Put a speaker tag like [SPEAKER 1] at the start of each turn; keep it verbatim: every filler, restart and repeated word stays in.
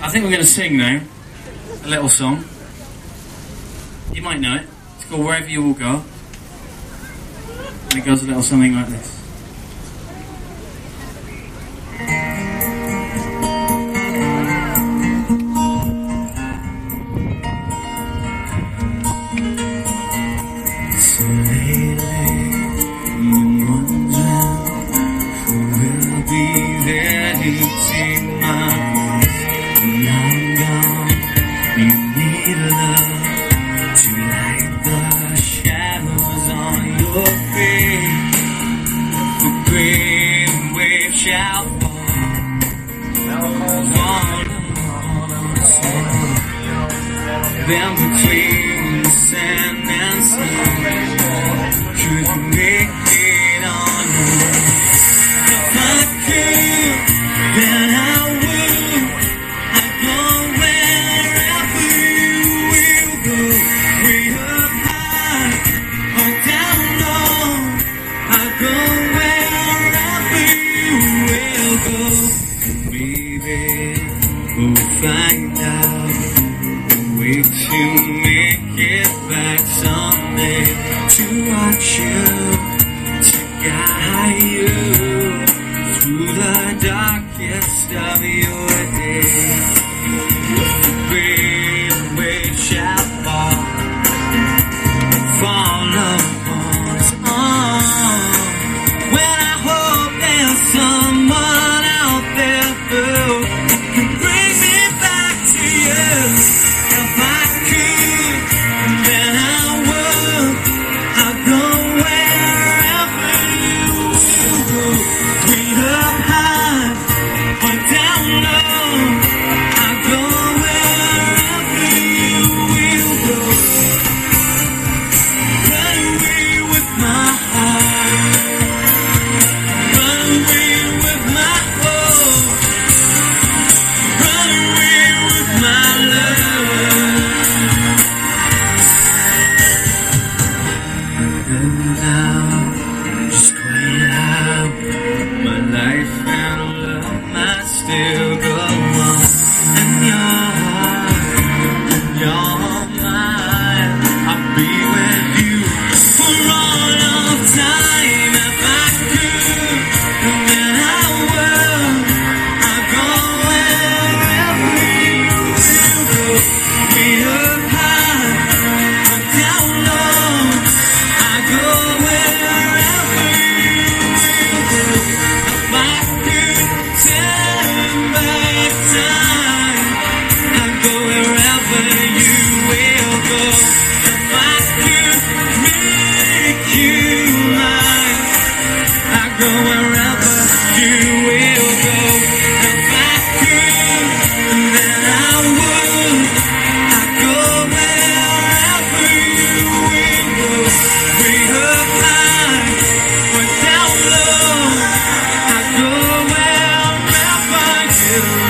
[SPEAKER 1] I think we're going to sing now a little song. You might know it. It's called Wherever You Will Go. And it goes a little something like this. So lately, you've been wondering who will be there to take my place. Now I'm gone, you need love to light the shadows on your face. The great wave shall fall on the sand. Then between the sand and sun, could make it on you. If I could, then I would. I'd go wherever you will go. Way up high or down low, I'll go wherever you will go. Maybe we'll find out a way to make it back someday, to watch you, to guide you through the darkest of your days. If the great wave shall fall, fall upon us all. Well, I hope there's someone out there who can bring me back to you. If I could, then I would. I'll go wherever you will go. Way up high or down low, I'll go wherever you will go. Run away with my heart, run away with my hope, run away with my love. Now, just wait out my life and love might still go on. And your heart, and your mind, I'll be with you for all of time. If I could, then I will. I'll go wherever you will go. Way up high or down low, I go wherever you will go. If I could turn back time, I'd go wherever you will go. If I could make you mine, I'd go wherever you will go. If I could, then I would. I'd go wherever you will go. Way up high or down low, I'd go wherever you